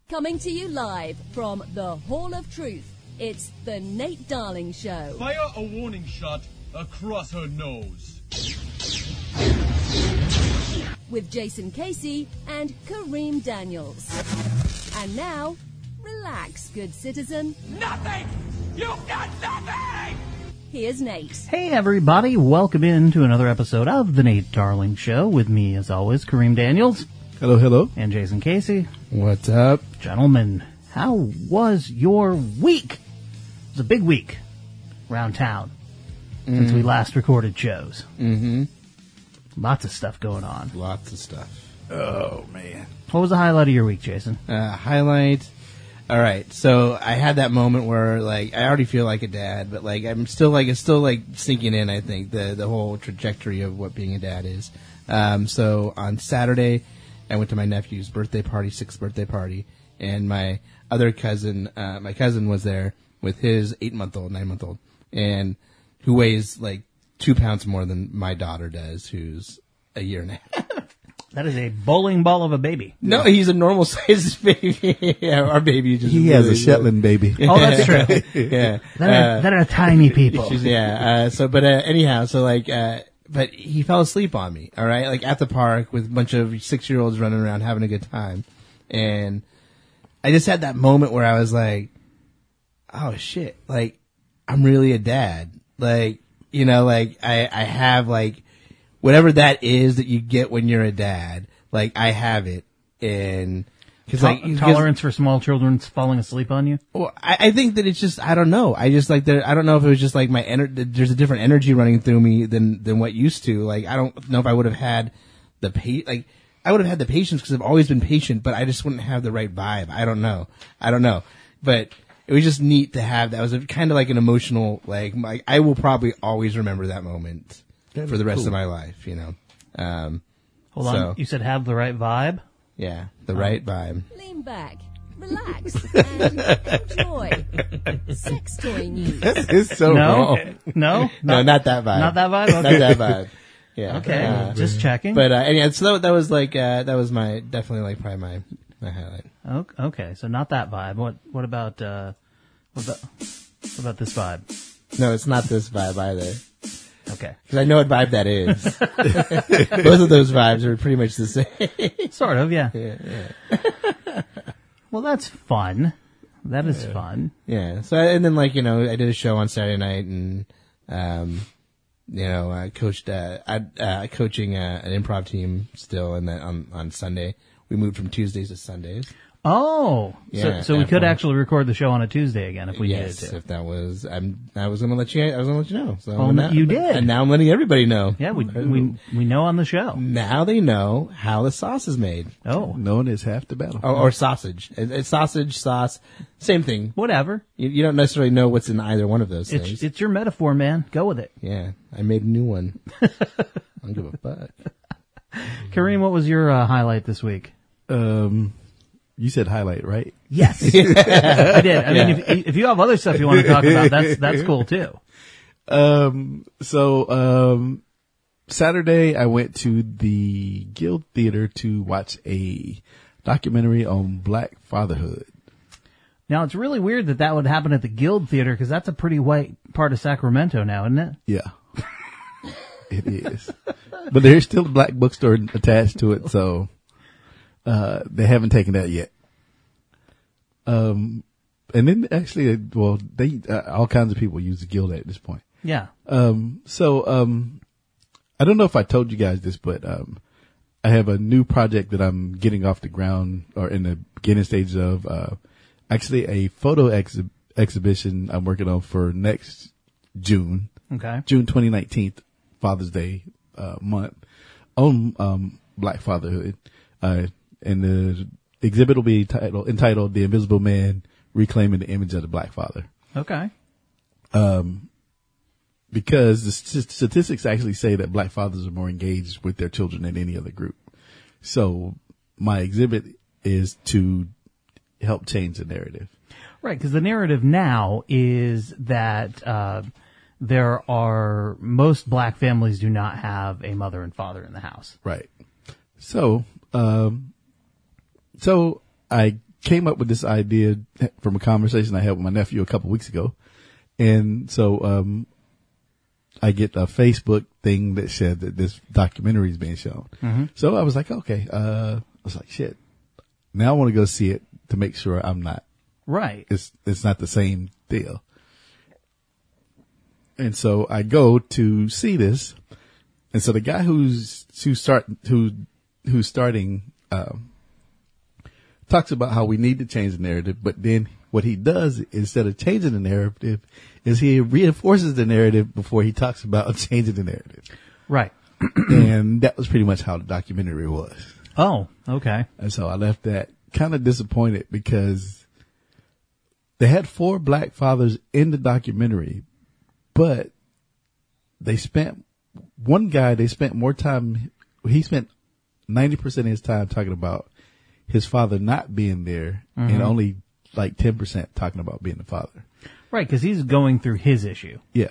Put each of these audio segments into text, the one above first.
Coming to you live from the Hall of Truth, it's the Nate Darling Show. Fire a warning shot across her nose. With Jason Casey and Kareem Daniels. And now, relax, good citizen. Nothing! You've got nothing! Here's Nate. Hey everybody, welcome in to another episode of the Nate Darling Show. With me, as always, Kareem Daniels. Hello, hello. And Jason Casey. What's up? Gentlemen, how was your week? It was a big week around town since we last recorded shows. Mm-hmm. Lots of stuff going on. Lots of stuff. Oh, man. What was the highlight of your week, Jason? Highlight. All right. So I had that moment where, like, I already feel like a dad, but, like, it's still sinking in, I think, the whole trajectory of what being a dad is. So on Saturday, I went to my nephew's birthday party, 6th birthday party, and my other cousin, was there with his 8-month-old, 9-month-old, and who weighs like 2 pounds more than my daughter does, who's a year and a half. That is a bowling ball of a baby. No, he's a normal sized baby. Yeah, our baby just he has a Shetland baby. Oh, that's true. Yeah, That are tiny people. Yeah. Anyhow, but he fell asleep on me, all right? Like, at the park with a bunch of 6-year-olds running around having a good time. And I just had that moment where I was like, oh, shit. Like, I'm really a dad. Like, you know, like, I have, like, whatever that is that you get when you're a dad. Like, I have it. And... Tolerance for small children falling asleep on you? Well, I think that it's just, I don't know. I just like, I don't know if it was just like there's a different energy running through me than what used to. Like, I don't know if I would have had I would have had the patience because I've always been patient, but I just wouldn't have the right vibe. I don't know. But it was just neat to have that. It was kind of like an emotional, like, I will probably always remember that moment for the rest of my life, you know. Hold on. You said have the right vibe? Yeah, the right vibe. Lean back, relax, and enjoy. Sex toy news. It's so wrong. No, not that vibe. Not that vibe? Okay. Not that vibe. Yeah. Okay, just checking. But anyway, so that was like that was my definitely like probably my highlight. Okay, so not that vibe. What about this vibe? No, it's not this vibe either. Okay. Because I know what vibe that is. Both of those vibes are pretty much the same. Sort of, yeah. Yeah. Well, that's fun. That is fun. Yeah. So, and then, like, you know, I did a show on Saturday night and, you know, I coached, coaching an improv team still, and then on Sunday. We moved from Tuesdays to Sundays. Oh, yeah, so we could actually record the show on a Tuesday again if we needed to. Yes, if that was, I was going to let you know. So well, you did, and now I'm letting everybody know. Yeah, we know on the show. Now they know how the sauce is made. Oh, knowing is half the battle. Or sausage. It's sausage, sauce, same thing. Whatever. You don't necessarily know what's in either one of those things. It's your metaphor, man. Go with it. Yeah, I made a new one. I don't give a fuck. Kareem, what was your highlight this week? You said highlight, right? Yes, I did. I mean, if you have other stuff you want to talk about, that's cool too. Saturday I went to the Guild Theater to watch a documentary on Black fatherhood. Now, it's really weird that would happen at the Guild Theater because that's a pretty white part of Sacramento now, isn't it? Yeah, it is. But there's still a black bookstore attached to it, so they haven't taken that yet. And then actually, they all kinds of people use the Guild at this point. Yeah. I don't know if I told you guys this, but I have a new project that I'm getting off the ground or in the beginning stages of. Actually, a photo exhibition I'm working on for next June. Okay. June 2019, Father's Day month, on Black fatherhood. And the exhibit will be entitled "The Invisible Man: Reclaiming the Image of the Black Father." Okay. Because the statistics actually say that black fathers are more engaged with their children than any other group. So my exhibit is to help change the narrative. Right, because the narrative now is that most black families do not have a mother and father in the house. Right. So I came up with this idea from a conversation I had with my nephew a couple weeks ago. And so, I get a Facebook thing that said that this documentary is being shown. Mm-hmm. So I was like, okay, I was like, shit, now I want to go see it to make sure I'm not. Right. It's not the same deal. And so I go to see this. And so the guy who's starting, talks about how we need to change the narrative, but then what he does instead of changing the narrative is he reinforces the narrative before he talks about changing the narrative. Right. And that was pretty much how the documentary was. Oh, okay. And so I left that kind of disappointed because they had 4 black fathers in the documentary, but they spent more time, he spent 90% of his time talking about his father not being there and only like 10% talking about being the father. Right, because he's going through his issue. Yeah.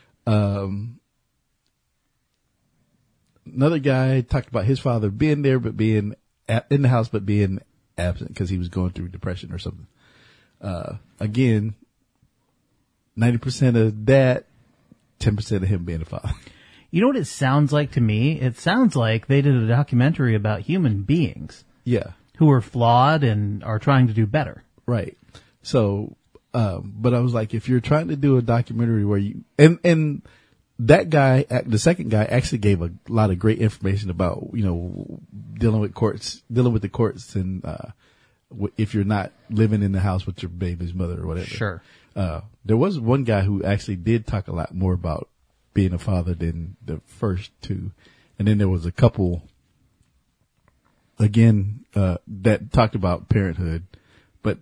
Another guy talked about his father being there, but being in the house, but being absent because he was going through depression or something. Again, 90% of that, 10% of him being the father. You know what it sounds like to me? It sounds like they did a documentary about human beings. Yeah. Who are flawed and are trying to do better. Right. So, but I was like, if you're trying to do a documentary where you, and that guy, the second guy actually gave a lot of great information about, dealing with the courts and, if you're not living in the house with your baby's mother or whatever. Sure. There was one guy who actually did talk a lot more about being a father than the first two. And then there was a couple, again, that talked about parenthood. But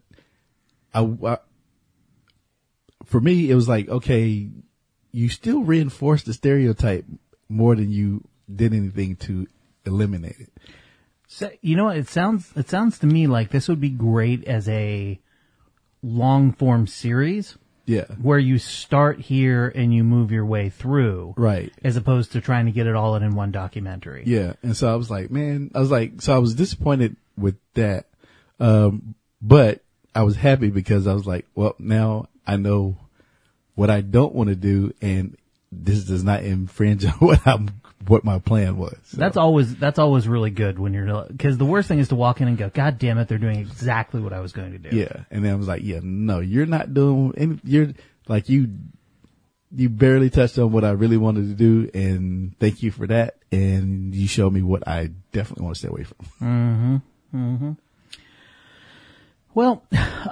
for me, it was like, okay, you still reinforce the stereotype more than you did anything to eliminate it. So, it sounds to me like this would be great as a long form series. Yeah. Where you start here and you move your way through. Right. As opposed to trying to get it all in one documentary. Yeah. And so I was like, so I was disappointed with that. But I was happy because I was like, well, now I know what I don't want to do, and this does not infringe on what my plan was. So. That's always really good when you're, because the worst thing is to walk in and go, God damn it, they're doing exactly what I was going to do. Yeah. And then I was like, yeah, no, you're not doing any, you're like, you barely touched on what I really wanted to do, and thank you for that. And you showed me what I definitely want to stay away from. Mm-hmm. Mm-hmm. Well,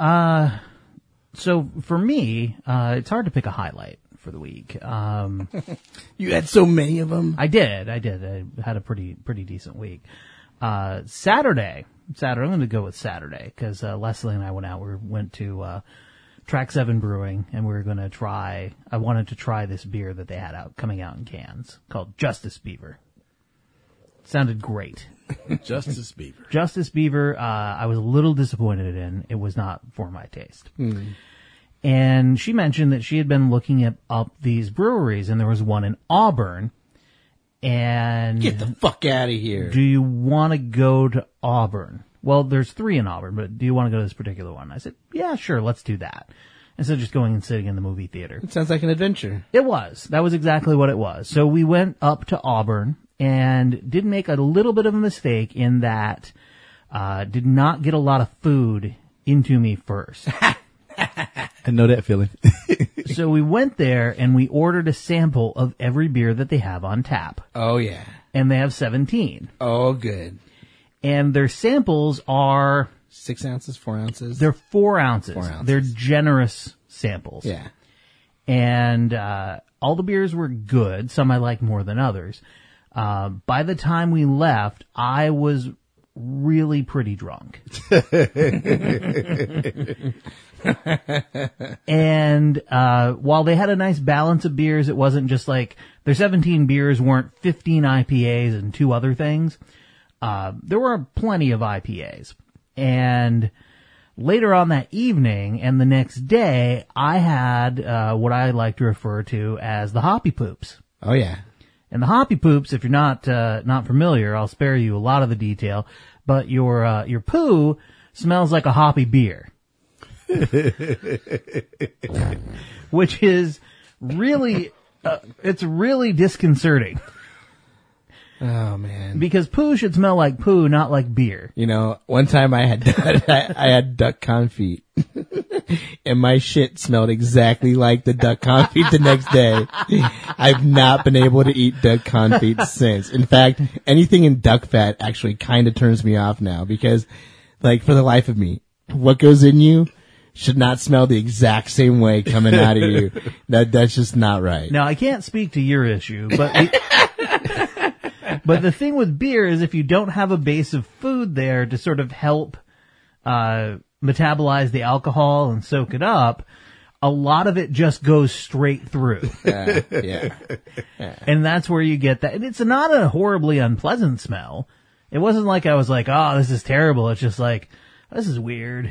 so for me, it's hard to pick a highlight for the week. You had so many of them. I did. I had a pretty decent week. Saturday, I'm going to go with Saturday because Leslie and I went to Track 7 Brewing, and we were going to try. I wanted to try this beer that they had coming out in cans called Justice Beaver. Sounded great. Justice Beaver. Justice Beaver, I was a little disappointed in. It was not for my taste. Mm. And she mentioned that she had been looking up these breweries, and there was one in Auburn. And get the fuck out of here. Do you want to go to Auburn? Well, there's 3 in Auburn, but do you want to go to this particular one? I said, yeah, sure, let's do that. Instead of just going and sitting in the movie theater. It sounds like an adventure. It was. That was exactly what it was. So we went up to Auburn and did make a little bit of a mistake in that did not get a lot of food into me first. I know that feeling. So we went there and we ordered a sample of every beer that they have on tap. Oh, yeah. And they have 17. Oh, good. And their samples are 6 ounces, 4 ounces? They're 4 ounces. 4 ounces. They're generous samples. Yeah. And all the beers were good. Some I liked more than others. By the time we left, I was really pretty drunk. And while they had a nice balance of beers, it wasn't just like their 17 beers weren't 15 IPAs and 2 other things. There were plenty of IPAs. And later on that evening and the next day, I had what I like to refer to as the Hoppy Poops. Oh, yeah. And the Hoppy Poops, if you're not familiar, I'll spare you a lot of the detail, but your poo smells like a hoppy beer. Which is really, it's really disconcerting. Oh man! Because poo should smell like poo, not like beer. You know, one time I had I had duck confit, and my shit smelled exactly like the duck confit the next day. I've not been able to eat duck confit since. In fact, anything in duck fat actually kind of turns me off now because, like, for the life of me, what goes in you should not smell the exact same way coming out of you. That's just not right. Now, I can't speak to your issue, but but the thing with beer is if you don't have a base of food there to sort of help metabolize the alcohol and soak it up, a lot of it just goes straight through. Yeah. And that's where you get that. And it's not a horribly unpleasant smell. It wasn't like I was like, oh, this is terrible. It's just like, this is weird.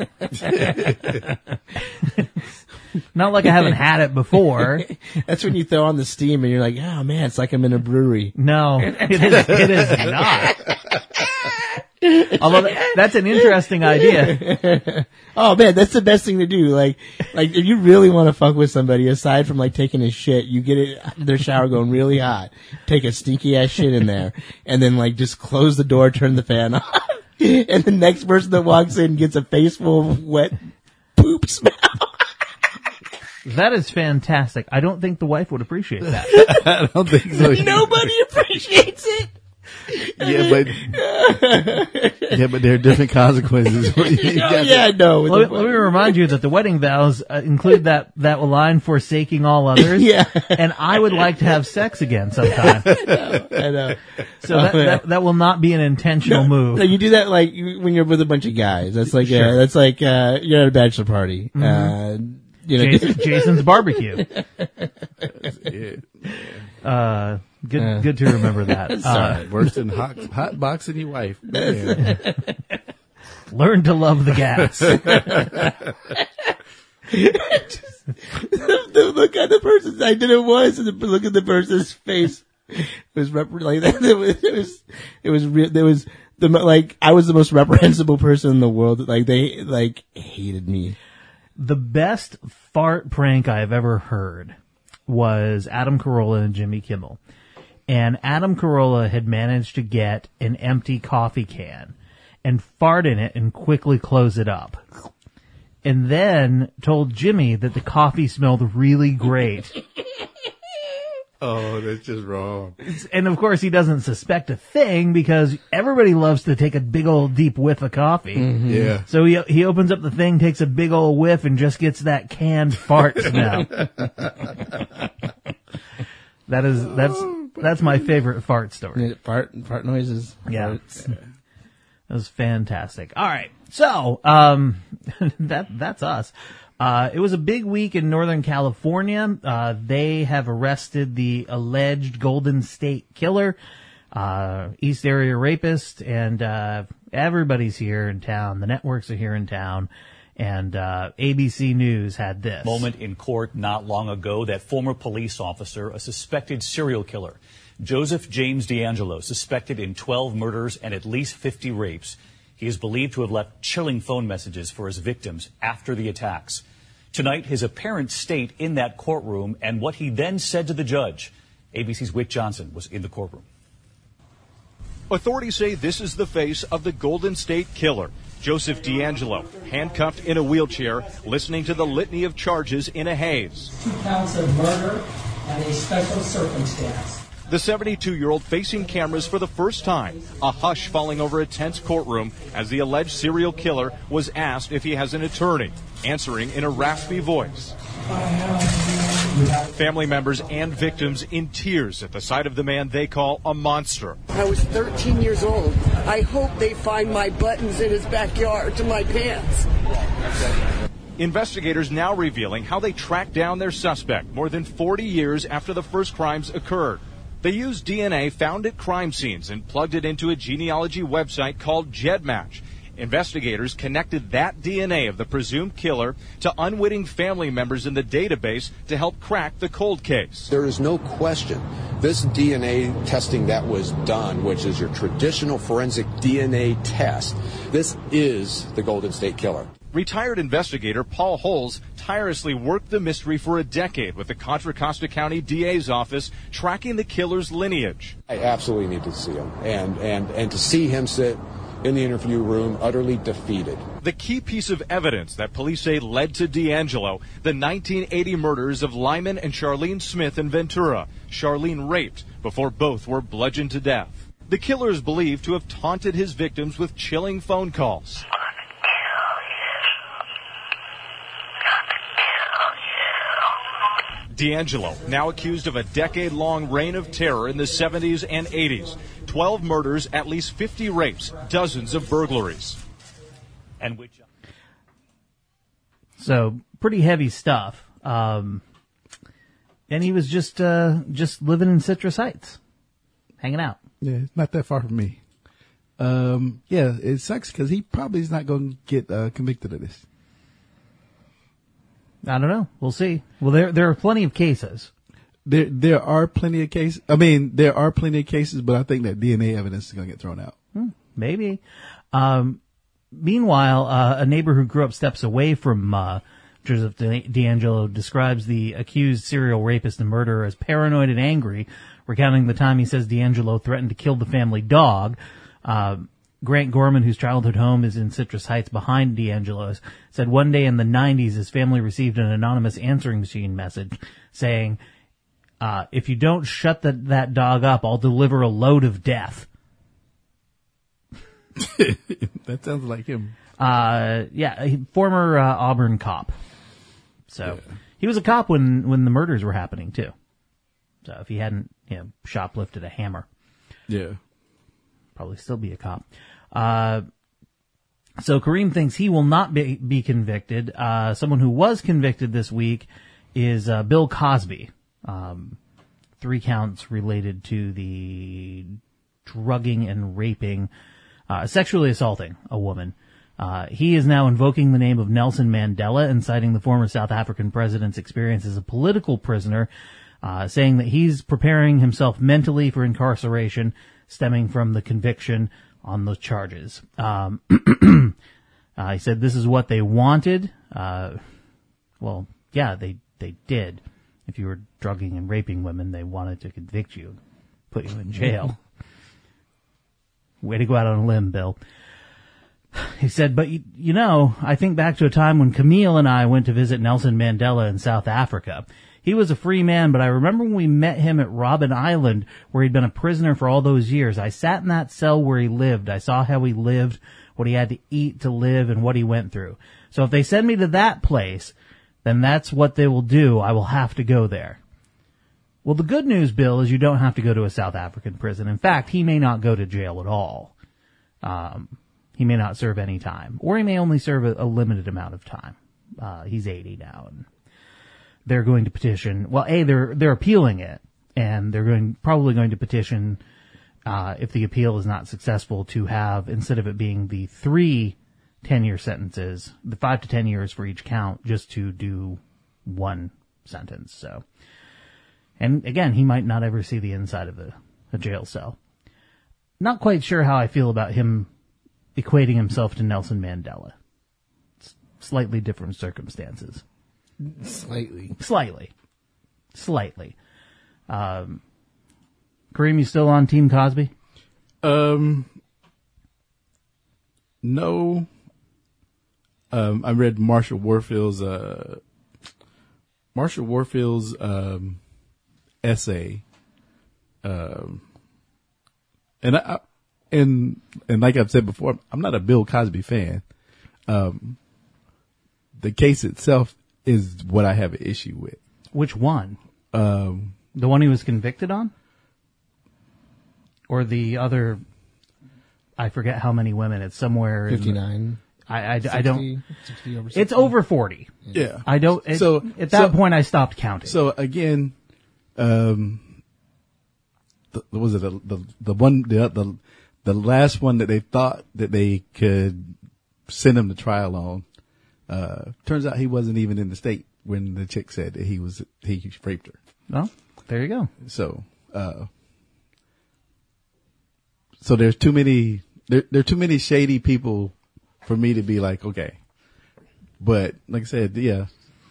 Not like I haven't had it before. That's when you throw on the steam and you're like, oh man, it's like I'm in a brewery. No, it is not. Although that's an interesting idea. Oh man, that's the best thing to do. Like if you really want to fuck with somebody, aside from like taking a shit, you get it their shower going really hot, take a stinky ass shit in there, and then like just close the door, turn the fan off, and the next person that walks in gets a face full of wet poop smell. That is fantastic. I don't think the wife would appreciate that. I don't think so. Nobody appreciates it. But there are different consequences. Let me remind you that the wedding vows include that line forsaking all others. Yeah. And I would like to have sex again sometime. I know. So that will not be an intentional move. No, you do that like when you're with a bunch of guys. That's like Sure. You're at a bachelor party. Mm-hmm. Jason's barbecue. Good to remember that. Worse than hot boxing your wife. Man. Learn to love the gas. The look on the person's, I did it once, and the look at the person's face was like that. I was the most reprehensible person in the world. Like they hated me. The best fart prank I've ever heard was Adam Carolla and Jimmy Kimmel. And Adam Carolla had managed to get an empty coffee can and fart in it and quickly close it up. And then told Jimmy that the coffee smelled really great. Oh, that's just wrong. And of course he doesn't suspect a thing because everybody loves to take a big old deep whiff of coffee. Mm-hmm. Yeah. So he opens up the thing, takes a big old whiff, and just gets that canned fart smell. That's my favorite fart story. Fart noises. Yeah. That was fantastic. All right. So, that's us. It was a big week in Northern California. They have arrested the alleged Golden State Killer, East Area rapist, and everybody's here in town. The networks are here in town. And ABC News had this moment in court not long ago. That former police officer, a suspected serial killer, Joseph James DeAngelo, suspected in 12 murders and at least 50 rapes. He is believed to have left chilling phone messages for his victims after the attacks. Tonight, his apparent state in that courtroom and what he then said to the judge. ABC's Whit Johnson was in the courtroom. Authorities say this is the face of the Golden State Killer, Joseph DeAngelo, handcuffed in a wheelchair, listening to the litany of charges in a haze. 2 counts of murder and a special circumstance. The 72-year-old facing cameras for the first time, a hush falling over a tense courtroom as the alleged serial killer was asked if he has an attorney, answering in a raspy voice. Family members and victims in tears at the sight of the man they call a monster. I was 13 years old. I hope they find my buttons in his backyard to my pants. Investigators now revealing how they tracked down their suspect more than 40 years after the first crimes occurred. They used DNA found at crime scenes and plugged it into a genealogy website called GEDmatch. Investigators connected that DNA of the presumed killer to unwitting family members in the database to help crack the cold case. There is no question this DNA testing that was done, which is your traditional forensic DNA test, this is the Golden State Killer. Retired investigator Paul Holes tirelessly worked the mystery for a decade with the Contra Costa County DA's office, tracking the killer's lineage. I absolutely need to see him, and to see him sit in the interview room utterly defeated. The key piece of evidence that police say led to D'Angelo, the 1980 murders of Lyman and Charlene Smith in Ventura. Charlene raped before both were bludgeoned to death. The killer is believed to have taunted his victims with chilling phone calls. D'Angelo, now accused of a decade-long reign of terror in the 70s and 80s. 12 murders, at least 50 rapes, dozens of burglaries. So, pretty heavy stuff. And he was just living in Citrus Heights, hanging out. Yeah, it's not that far from me. Yeah, it sucks because he probably is not going to get convicted of this. I don't know. We'll see. Well, there are plenty of cases. There are plenty of cases. I mean, there are plenty of cases, but I think that DNA evidence is going to get thrown out. Maybe. Meanwhile, a neighbor who grew up steps away from Joseph D'Angelo describes the accused serial rapist and murderer as paranoid and angry, recounting the time he says D'Angelo threatened to kill the family dog. Grant Gorman, whose childhood home is in Citrus Heights behind D'Angelo's, said one day in the 90s his family received an anonymous answering machine message saying, if you don't shut that dog up, I'll deliver a load of death. That sounds like him. Former Auburn cop. So he was a cop when the murders were happening too. So if he hadn't, shoplifted a hammer. Yeah. Probably still be a cop. So Kareem thinks he will not be convicted. Someone who was convicted this week is Bill Cosby. 3 counts related to the drugging and raping, sexually assaulting a woman. He is now invoking the name of Nelson Mandela and citing the former South African president's experience as a political prisoner, saying that he's preparing himself mentally for incarceration stemming from the conviction on those charges. He said this is what they wanted. Well, yeah, they did. If you were drugging and raping women, they wanted to convict you, put you in jail. Way to go out on a limb, Bill. He said, but I think back to a time when Camille and I went to visit Nelson Mandela in South Africa. He was a free man, but I remember when we met him at Robben Island, where he'd been a prisoner for all those years. I sat in that cell where he lived. I saw how he lived, what he had to eat to live, and what he went through. So if they send me to that place, then that's what they will do. I will have to go there. Well, the good news, Bill, is you don't have to go to a South African prison. In fact, he may not go to jail at all. He may not serve any time, or he may only serve a limited amount of time. He's 80 now, and they're going to petition. Well, they're appealing it, and they're probably going to petition, if the appeal is not successful, to have, instead of it being the 3 10-year sentences, the 5 to 10 years for each count, just to do 1 sentence. So, and again, he might not ever see the inside of a jail cell. Not quite sure how I feel about him equating himself to Nelson Mandela. It's slightly different circumstances. Slightly. Kareem, you still on Team Cosby? No. I read Marshall Warfield's essay. And like I've said before, I'm not a Bill Cosby fan. The case itself is what I have an issue with. Which one? The one he was convicted on? Or the other, I forget how many women, it's somewhere 59. I 60, don't, 60 over 60. It's over 40. Yeah. I don't, at that point I stopped counting. So again, was it the last one that they thought that they could sent him to trial on. Turns out he wasn't even in the state when the chick said that he raped her. Well, there you go. So, so there's too many, there are too many shady people for me to be like, okay. But like I said, yeah.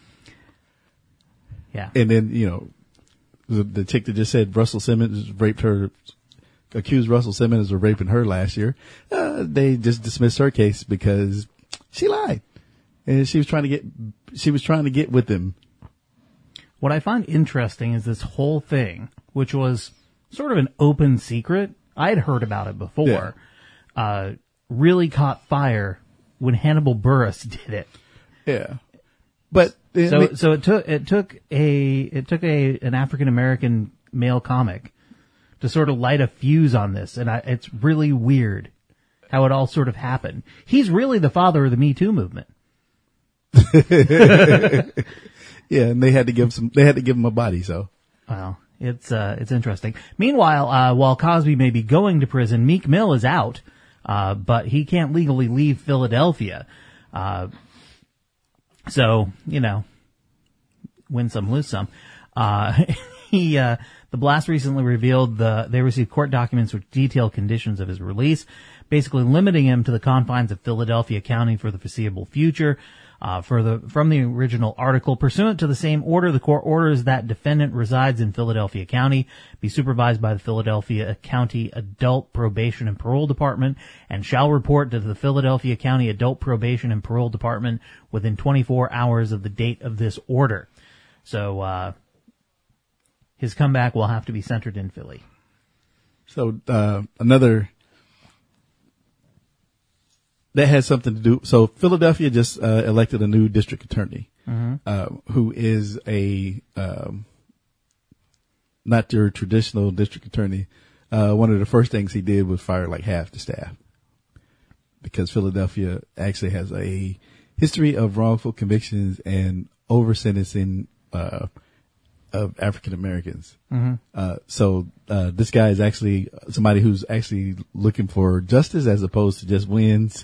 Yeah. And then, you know, the chick that just said Russell Simmons accused Russell Simmons of raping her last year. They just dismissed her case because she lied. And she was trying to get with him. What I find interesting is this whole thing, which was sort of an open secret. I had heard about it before. Yeah. Really caught fire when Hannibal Buress did it. Yeah. But so it took an African American male comic to sort of light a fuse on this, and it's really weird how it all sort of happened. He's really the father of the Me Too movement. Yeah, and they had to give him a body, so. Well, it's interesting. Meanwhile, while Cosby may be going to prison, Meek Mill is out, but he can't legally leave Philadelphia. So, you know, win some, lose some. The blast recently revealed they received court documents which detail conditions of his release, basically limiting him to the confines of Philadelphia County for the foreseeable future. From the original article, pursuant to the same order, the court orders that defendant resides in Philadelphia County, be supervised by the Philadelphia County Adult Probation and Parole Department, and shall report to the Philadelphia County Adult Probation and Parole Department within 24 hours of the date of this order. So, his comeback will have to be centered in Philly. So, that has something to do. So Philadelphia just elected a new district attorney, who is not your traditional district attorney. One of the first things he did was fire like half the staff, because Philadelphia actually has a history of wrongful convictions and over sentencing of African Americans. So this guy is actually somebody who's actually looking for justice as opposed to just wins.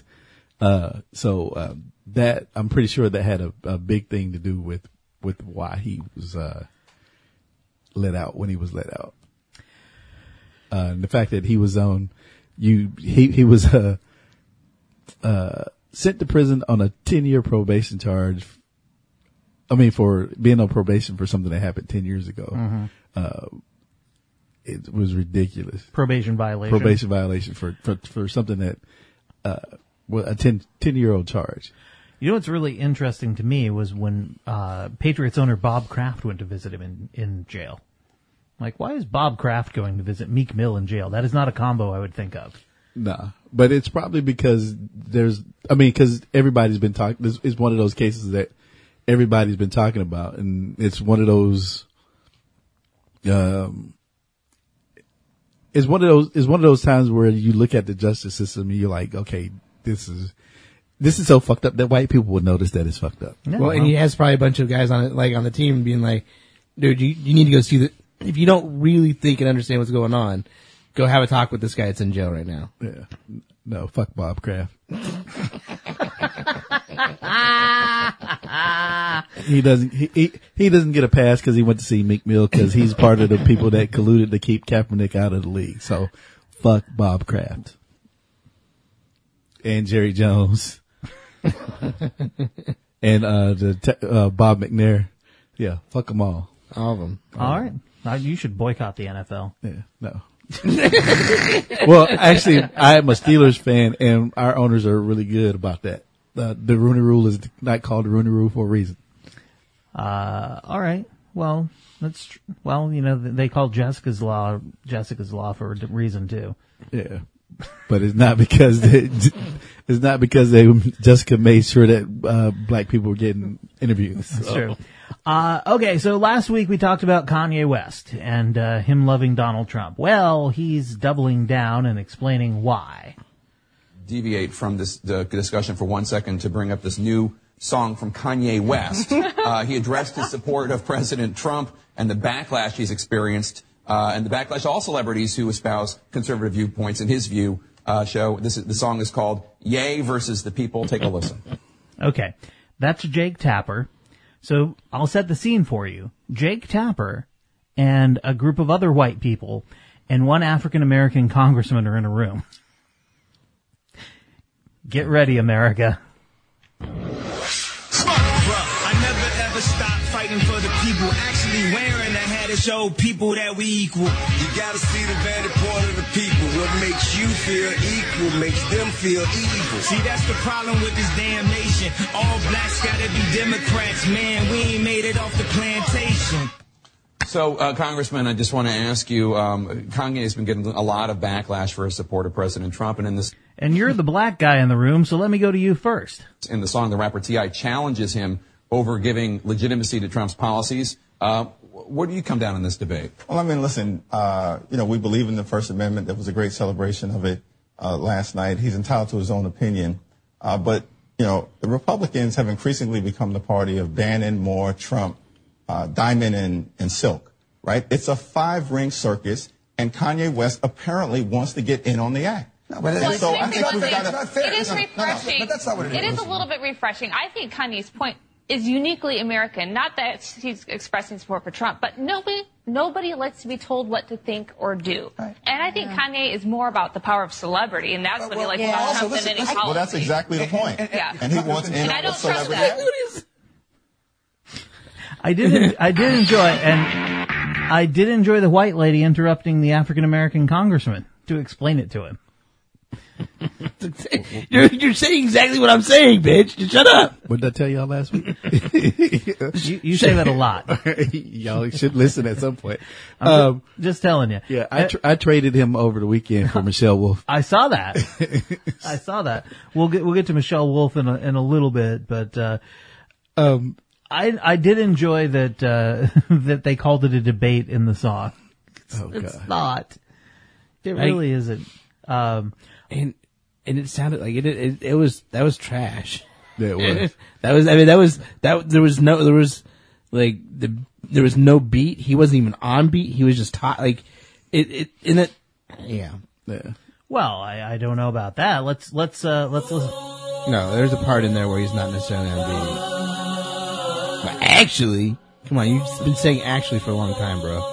That I'm pretty sure that had a big thing to do with why he was let out when he was let out. And the fact that he was he was sent to prison on a 10-year probation charge. I mean, for being on probation for something that happened 10 years ago. It was ridiculous. Probation violation for something that, a 10-year-old charge. You know what's really interesting to me was when Patriots owner Bob Kraft went to visit him in jail. Like, why is Bob Kraft going to visit Meek Mill in jail? That is not a combo I would think of. Nah, but it's probably because because everybody's been talking. This is one of those cases that everybody's been talking about, and it's one of those. It's one of those times where you look at the justice system and you're like, okay, this is so fucked up that white people would notice that it's fucked up. Yeah, and he has probably a bunch of guys on it, like on the team, being like, dude, you need to go see if you don't really think and understand what's going on, go have a talk with this guy that's in jail right now. Yeah. No, fuck Bob Kraft. He doesn't get a pass because he went to see Meek Mill, because he's part of the people that colluded to keep Kaepernick out of the league. So fuck Bob Kraft. And Jerry Jones. And Bob McNair. Yeah, fuck them all. All of them. All right. You should boycott the NFL. Yeah, no. Well, actually, I am a Steelers fan, and our owners are really good about that. The Rooney Rule is not called the Rooney Rule for a reason. All right. Well, they call Jessica's Law for a reason too. Yeah. But it's not because Jessica made sure that black people were getting interviews. That's true. Okay, so last week we talked about Kanye West and him loving Donald Trump. Well, he's doubling down and explaining why. Deviate from the discussion for 1 second to bring up this new song from Kanye West. He addressed his support of President Trump and the backlash he's experienced, and the backlash of all celebrities who espouse conservative viewpoints, in his view, show. The song is called Ye versus the People. Take a listen. Okay. That's Jake Tapper. So I'll set the scene for you. Jake Tapper and a group of other white people and one African-American congressman are in a room. Get ready, America. I never ever stop fighting for the people. Actually wearing a hat to show people that we equal. You gotta see the vantage point of the people. What makes you feel equal makes them feel evil. See, that's the problem with this damn nation. All blacks gotta be Democrats, man. We ain't made it off the plantation. So, Congressman, I just want to ask you, Kanye has been getting a lot of backlash for his support of President Trump, and And you're the black guy in the room, so let me go to you first. In the song, the rapper T.I. challenges him over giving legitimacy to Trump's policies. Where do you come down in this debate? Well, I mean, listen, we believe in the First Amendment. There was a great celebration of it last night. He's entitled to his own opinion. But the Republicans have increasingly become the party of Bannon, Moore, Trump, Diamond, and Silk, right? It's a 5-ring circus, and Kanye West apparently wants to get in on the act. No, but it is refreshing. But that's not what it is. It is a little bit refreshing. I think Kanye's point is uniquely American. Not that he's expressing support for Trump, but nobody likes to be told what to think or do. Right. And I think Kanye is more about the power of celebrity, and that's what he likes about Trump than any policy. Well, that's exactly the point. And he wants in on the celebrity. I did enjoy the white lady interrupting the African-American congressman to explain it to him. You're saying exactly what I'm saying, bitch. Just shut up. What did I tell y'all last week? You say that a lot. Y'all should listen at some point. Just telling you. Yeah, I traded him over the weekend for Michelle Wolf. I saw that. We'll get to Michelle Wolf in a little bit, but I did enjoy that that they called it a debate in the song. It's not. It really isn't. And it sounded like it was trash. Yeah, it was. There was no beat. He wasn't even on beat. He was just yeah. Well, I don't know about that. Let's listen. No, there's a part in there where he's not necessarily on beat. But actually, come on, you've been saying actually for a long time, bro.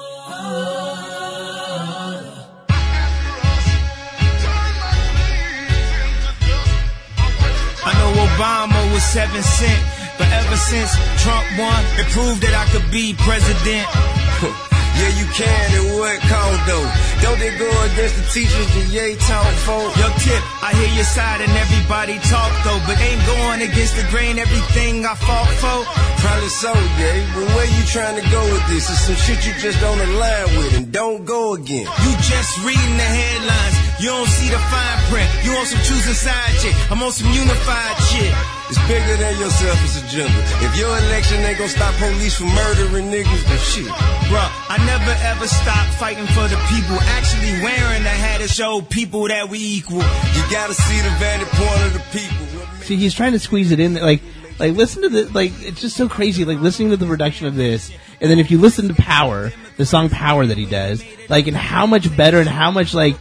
Obama was 7 cents, but ever since Trump won, it proved that I could be president. Yeah, you can, and what count though? Don't they go against the teachers that Ye taught for? Yo, Tip, I hear your side and everybody talk though, but ain't going against the grain everything I fought for. Probably so, Ye, but where you trying to go with this? It's some shit you just don't align with and don't go again. You just reading the headlines, you don't see the fine print. You on some choosing side shit, I'm on some unified shit. It's bigger than your selfish agenda. If your election ain't gonna stop police from murdering niggas, then shit. Bruh, I never ever stop fighting for the people. Actually wearing a hat to show people that we equal. You gotta see the vantage point of the people. See, he's trying to squeeze it in there. Like listen to the, it's just so crazy, listening to the production of this. And then if you listen to Power, the song Power that he does, and how much better and how much fuck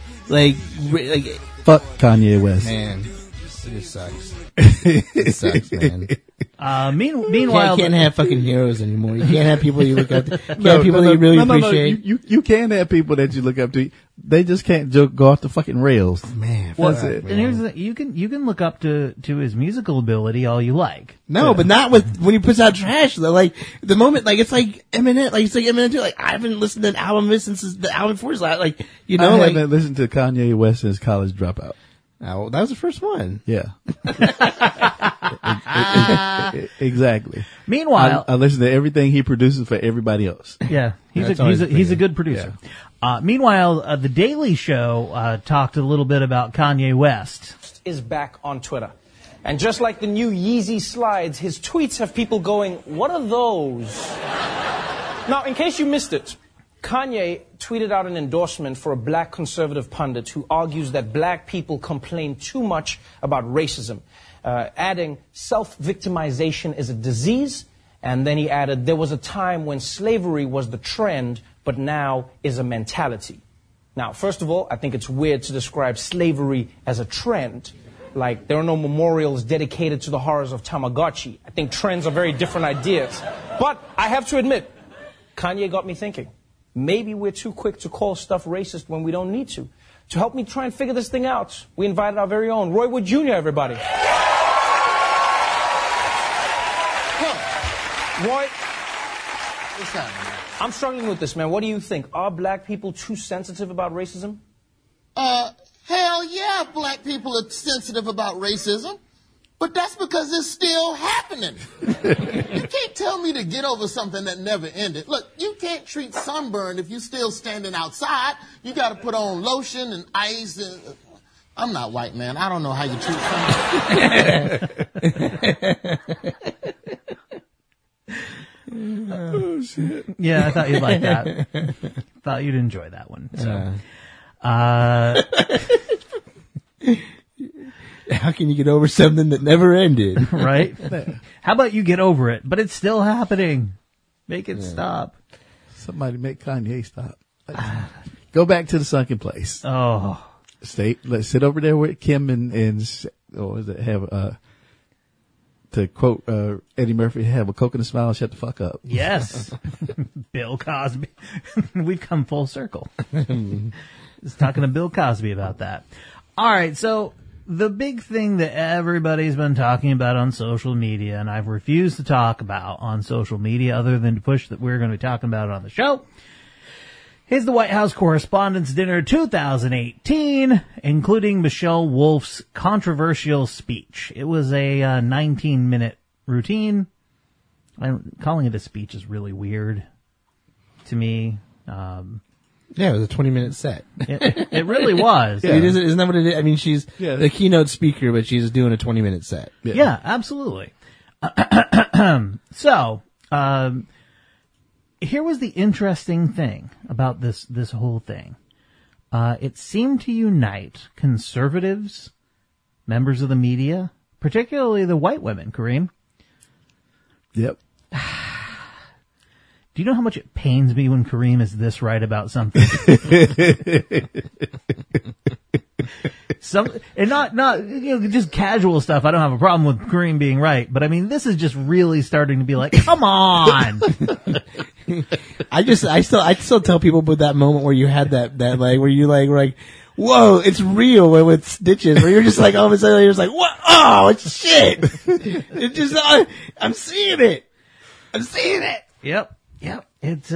Kanye West. Man, it just sucks. It sucks, man. Meanwhile, you can't have fucking heroes anymore. You can't have people you look up to. You can't have people that you really appreciate. You can have people that you look up to. They just can't go off the fucking rails. Man, that's it. And here's the thing. You can look up to his musical ability all you like. No, but not when he puts out trash though. The moment, it's like Eminem. It's like Eminem too. I haven't listened to an album since the album before his last. I haven't listened to Kanye West since College Dropout. Oh, that was the first one. Yeah. Exactly. Meanwhile, I listen to everything he produces for everybody else. Yeah, he's a good producer. Yeah. Meanwhile, The Daily Show talked a little bit about Kanye West. Is back on Twitter. And just like the new Yeezy slides, his tweets have people going, "What are those?" Now, in case you missed it, Kanye tweeted out an endorsement for a black conservative pundit who argues that black people complain too much about racism, adding self-victimization is a disease, and then he added there was a time when slavery was the trend, but now is a mentality. Now, first of all, I think it's weird to describe slavery as a trend. Like, there are no memorials dedicated to the horrors of Tamagotchi. I think trends are very different ideas. But I have to admit, Kanye got me thinking. Maybe we're too quick to call stuff racist when we don't need to. To help me try and figure this thing out, we invited our very own Roy Wood Jr., everybody. Roy, what's happening? I'm struggling with this, man. What do you think? Are black people too sensitive about racism? Hell yeah, black people are sensitive about racism. But that's because it's still happening. You can't tell me to get over something that never ended. Look, you can't treat sunburn if you're still standing outside. You got to put on lotion and ice. And I'm not white, man. I don't know how you treat sunburn. Oh, shit. Yeah, I thought you'd like that. Thought you'd enjoy that one. So, how can you get over something that never ended? Right? How about you get over it, but it's still happening. Make it stop. Somebody make Kanye stop. Go back to the sunken place. Oh, let's sit over there with Kim and to quote Eddie Murphy, have a coconut smile and shut the fuck up. Yes. Bill Cosby. We've come full circle. Just talking to Bill Cosby about that. All right, so the big thing that everybody's been talking about on social media, and I've refused to talk about on social media other than to push that we're going to be talking about it on the show, is the White House Correspondents' Dinner 2018, including Michelle Wolf's controversial speech. It was a 19-minute routine. Calling it a speech is really weird to me. Yeah, it was a 20-minute set. It really was. Yeah. Isn't that what it is? I mean, she's the keynote speaker, but she's doing a 20-minute set. Yeah, absolutely. So, here was the interesting thing about this whole thing. It seemed to unite conservatives, members of the media, particularly the white women, Kareem. Yep. Do you know how much it pains me when Kareem is this right about something? And not just casual stuff. I don't have a problem with Kareem being right, but I mean, this is just really starting to be like, come on. I still tell people about that moment where you had that like, where you like, were like, whoa, it's real with Stitches, where you're just like, all of a sudden you're just like, what? Oh, it's shit. It just, I'm seeing it. Yep. It's,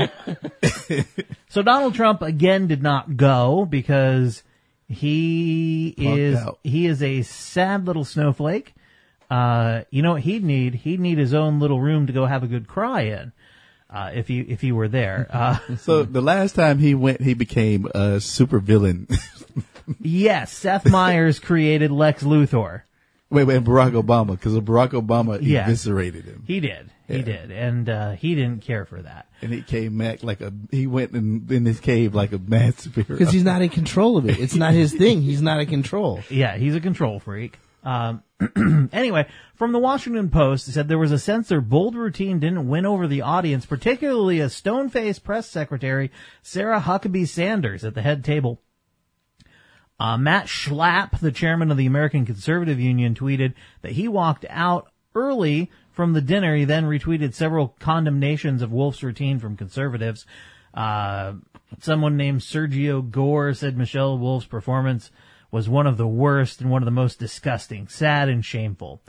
so Donald Trump again did not go because he is a sad little snowflake. You know what he'd need? He'd need his own little room to go have a good cry in. If he were there. So the last time he went, he became a super villain. Yes, Seth Meyers created Lex Luthor. Wait, Barack Obama, because Barack Obama eviscerated him. He did. And he didn't care for that. And he came back he went in his cave like a mad superhero. Because he's not in control of it. It's not his thing. He's not in control. Yeah, he's a control freak. Anyway, from the Washington Post, it said there was a sense their bold routine didn't win over the audience, particularly a stone-faced press secretary, Sarah Huckabee Sanders, at the head table. Matt Schlapp, the chairman of the American Conservative Union, tweeted that he walked out early from the dinner. He then retweeted several condemnations of Wolf's routine from conservatives. Someone named Sergio Gore said Michelle Wolf's performance was one of the worst and one of the most disgusting, sad and shameful.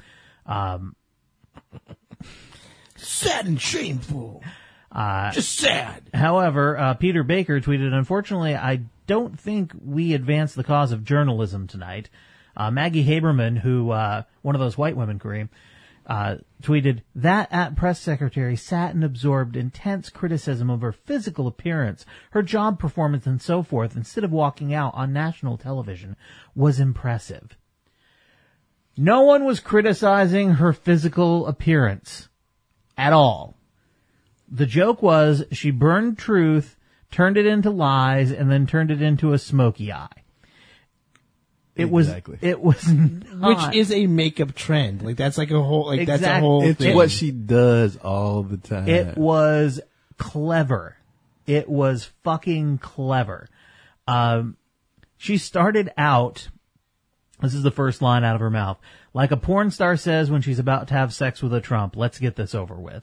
Sad and shameful. Just sad. However, Peter Baker tweeted, unfortunately, I don't think we advance the cause of journalism tonight. Maggie Haberman, who, one of those white women, Kareem, tweeted, that press secretary sat and absorbed intense criticism of her physical appearance, her job performance, and so forth, instead of walking out on national television, was impressive. No one was criticizing her physical appearance at all. The joke was she burned truth, turned it into lies, and then turned it into a smoky eye. It was not. Which is a makeup trend. Like, that's like a whole, like, Exactly. that's a whole It's thing. what she does all the time. It was clever. It was fucking clever. She started out, this is the first line out of her mouth, like a porn star says when she's about to have sex with a Trump. Let's get this over with.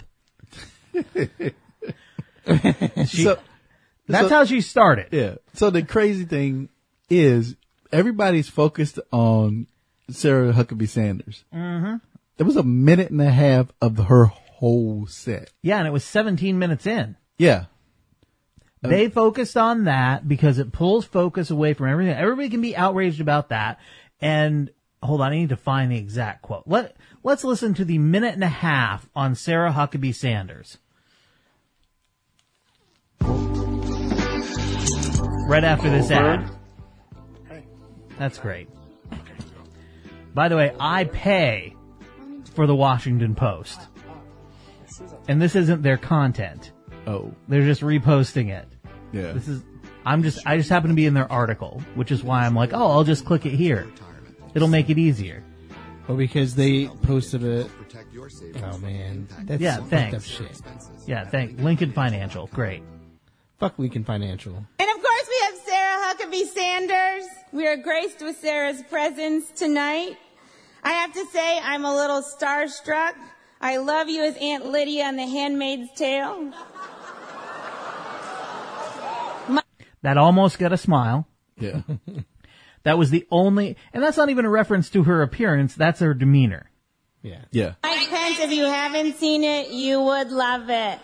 That's how she started. Yeah. So the crazy thing is everybody's focused on Sarah Huckabee Sanders. Mm-hmm. There was a minute and a half of her whole set. Yeah, and it was 17 minutes in. Yeah. They focused on that because it pulls focus away from everything. Everybody can be outraged about that. And hold on, I need to find the exact quote. Let's listen to the minute and a half on Sarah Huckabee Sanders. Right after this ad. That's great. By the way, I pay for the Washington Post. And this isn't their content. Oh. They're just reposting it. Yeah. I just happen to be in their article, which is why I'm like, oh, I'll just click it here. It'll make it easier. Well, because they posted it. Oh man. That's thanks. Up shit. Yeah, thanks. Lincoln Financial. Great. Fuck Lincoln Financial. And of course we have Sarah Huckabee Sanders. We are graced with Sarah's presence tonight. I have to say I'm a little starstruck. I love you as Aunt Lydia on The Handmaid's Tale. That almost got a smile. Yeah. That was the only, and that's not even a reference to her appearance, that's her demeanor. Yeah. Yeah. Mike Pence, if you haven't seen it, you would love it.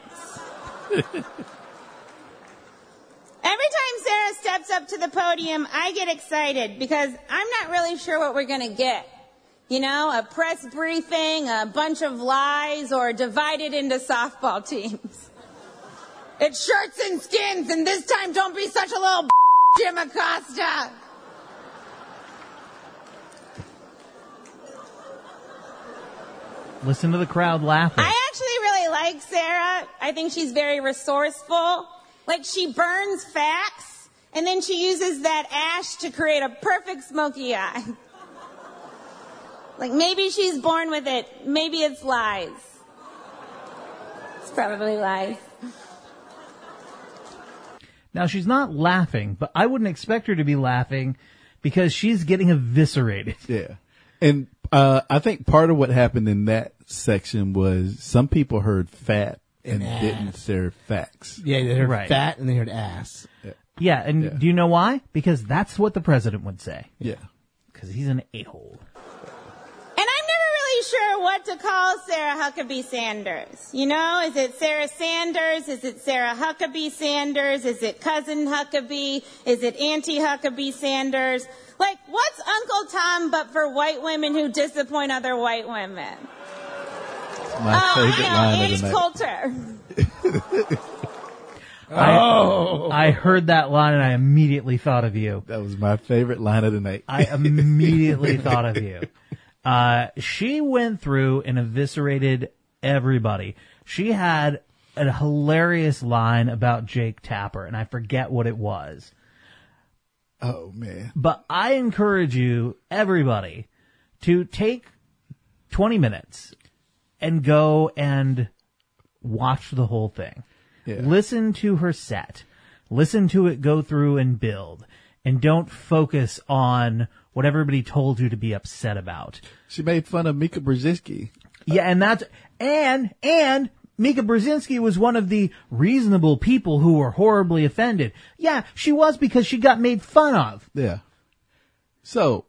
Every time Sarah steps up to the podium, I get excited because I'm not really sure what we're going to get. You know, a press briefing, a bunch of lies, or divided into softball teams. It's shirts and skins, and this time don't be such a little Jim Acosta. Listen to the crowd laughing. I actually really like Sarah. I think she's very resourceful. Like, she burns facts, and then she uses that ash to create a perfect smoky eye. Like, maybe she's born with it. Maybe it's lies. It's probably lies. Now, she's not laughing, but I wouldn't expect her to be laughing because she's getting eviscerated. Yeah. And I think part of what happened in that section was some people heard fat and didn't hear facts. Yeah, they heard Right. fat and they heard ass. Yeah, and do you know why? Because that's what the president would say. Yeah. Because he's an a-hole. And I'm never really sure what to call Sarah Huckabee Sanders. You know, is it Sarah Sanders? Is it Sarah Huckabee Sanders? Is it Cousin Huckabee? Is it Auntie Huckabee Sanders? Like, what's Uncle Tom but for white women who disappoint other white women? My favorite line of the Annie night. Coulter. I heard that line and I immediately thought of you. That was my favorite line of the night. I immediately thought of you. She went through and eviscerated everybody. She had a hilarious line about Jake Tapper, and I forget what it was. Oh, man. But I encourage you, everybody, to take 20 minutes and go and watch the whole thing. Yeah. Listen to her set. Listen to it go through and build. And don't focus on what everybody told you to be upset about. She made fun of Mika Brzezinski. Yeah, and Mika Brzezinski was one of the reasonable people who were horribly offended. Yeah, she was because she got made fun of. Yeah. So,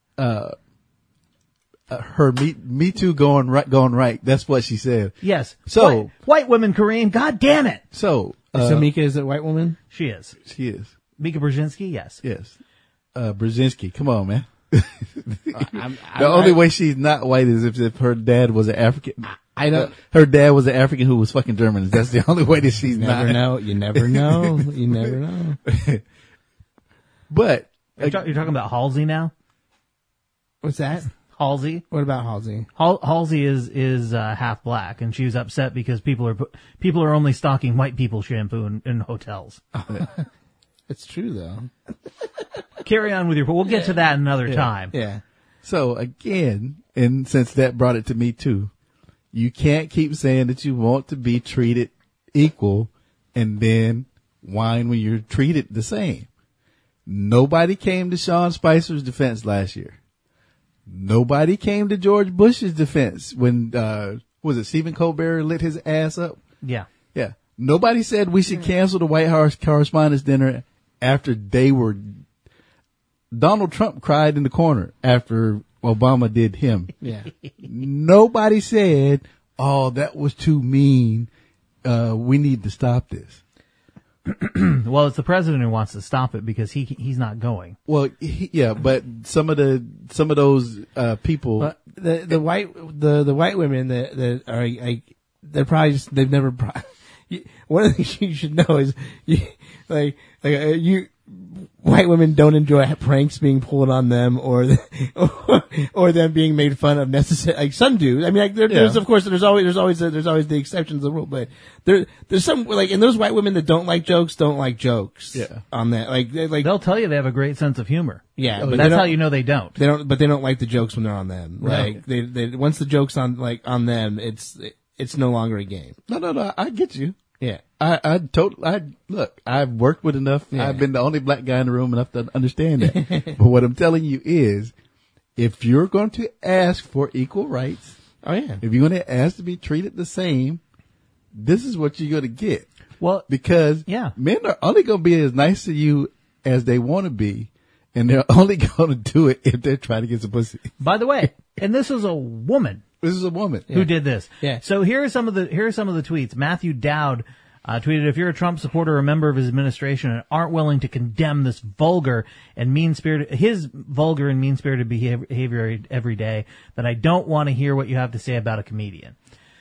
her Me Too going right. That's what she said. Yes. So white women, Kareem. God damn it. So Mika is a white woman? She is. She is. Mika Brzezinski. Yes. Yes. Brzezinski. Come on, man. The only way she's not white is if her dad was an African. I know. Her dad was an African who was fucking German. That's the only way that she's You never not. know. You never know. You never know. But You're talking about Halsey now? What's that? Halsey? What about Halsey? Halsey is half black, and she was upset because people are only stocking white people shampoo in hotels. It's true though. Carry on with your. We'll get to that another time. Yeah. So again, and since that brought it to me too, you can't keep saying that you want to be treated equal and then whine when you're treated the same. Nobody came to Sean Spicer's defense last year. Nobody came to George Bush's defense when, was it Stephen Colbert lit his ass up? Yeah. Yeah. Nobody said we should cancel the White House Correspondents' Dinner after Donald Trump cried in the corner after Obama did him. Yeah. Nobody said, oh, that was too mean. We need to stop this. Well, it's the president who wants to stop it because he's not going. Well, yeah, but some of those people, But the white women that are like, they're probably just, they've never. One of the things you should know is white women don't enjoy pranks being pulled on them or them being made fun of necessarily. Like some do. I mean, like there's of course there's always the exceptions to the rule, but there's some like, and those white women that don't like jokes. Yeah. On that, like they'll tell you they have a great sense of humor. Yeah, but that's how you know they don't. But they don't like the jokes when they're on them. Like they once the joke's on them, it's no longer a game. No, I get you. Yeah. Look, I've worked with enough. Yeah. I've been the only black guy in the room enough to understand that. But what I'm telling you is, if you're going to ask for equal rights, if you're going to ask to be treated the same, this is what you're going to get. Well, because men are only going to be as nice to you as they want to be, and they're only going to do it if they're trying to get some pussy. By the way, and this is a woman. This is a woman who did this. Yeah. So here are some of the tweets. Matthew Dowd tweeted, if you're a Trump supporter or a member of his administration and aren't willing to condemn this vulgar and mean-spirited behavior every day, then I don't want to hear what you have to say about a comedian.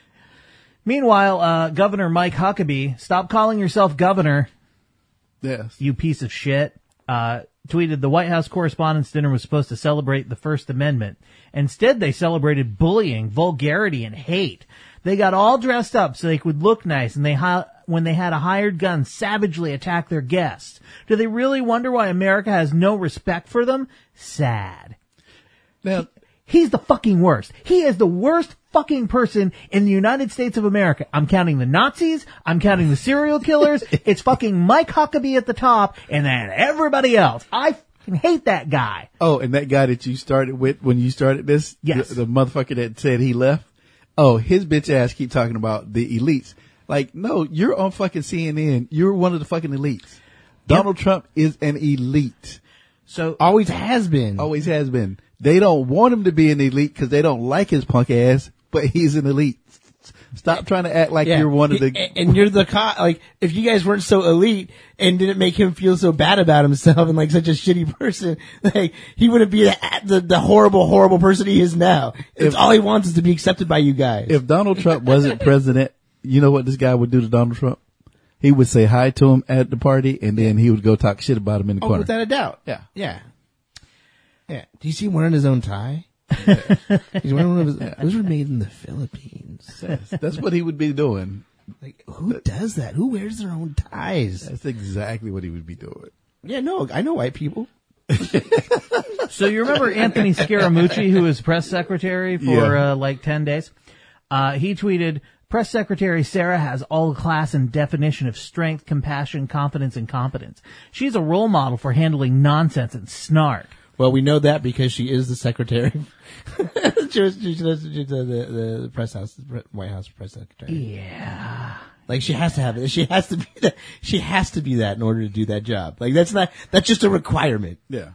Meanwhile, Governor Mike Huckabee, stop calling yourself governor. Yes. You piece of shit. Tweeted the White House Correspondents' Dinner was supposed to celebrate the First Amendment. Instead, they celebrated bullying, vulgarity, and hate. They got all dressed up so they could look nice, and when they had a hired gun, savagely attack their guests. Do they really wonder why America has no respect for them? Sad. Now, he's the fucking worst. He is the worst fucking person in the United States of America. I'm counting the Nazis. I'm counting the serial killers. It's fucking Mike Huckabee at the top, and then everybody else. I fucking hate that guy. Oh, and that guy that you started with when you started this? Yes. The motherfucker that said he left? Oh, his bitch ass keep talking about the elites. Like, no, you're on fucking CNN. You're one of the fucking elites. Donald Trump is an elite. So always has been. Always has been. They don't want him to be an elite because they don't like his punk ass, but he's an elite. Stop trying to act like you're one of the... And you're the like, if you guys weren't so elite and didn't make him feel so bad about himself and like such a shitty person, like, he wouldn't be the horrible, horrible person he is now. It's all he wants is to be accepted by you guys. If Donald Trump wasn't president, you know what this guy would do to Donald Trump? He would say hi to him at the party, and then he would go talk shit about him in the corner. Without a doubt. Yeah. Yeah. Yeah. Do you see him wearing his own tie? He's wearing one of his, those were made in the Philippines. Yes, that's what he would be doing. Like, who does that? Who wears their own ties? That's exactly what he would be doing. Yeah, no, I know white people. So you remember Anthony Scaramucci, who was press secretary for like 10 days? He tweeted, Press Secretary Sarah has all the class and definition of strength, compassion, confidence, and competence. She's a role model for handling nonsense and snark. Well, we know that because she is the secretary. She's the press house, White House press secretary. Yeah. Like, she has to have it. She has to be that. She has to be that in order to do that job. Like, that's just a requirement. Yeah.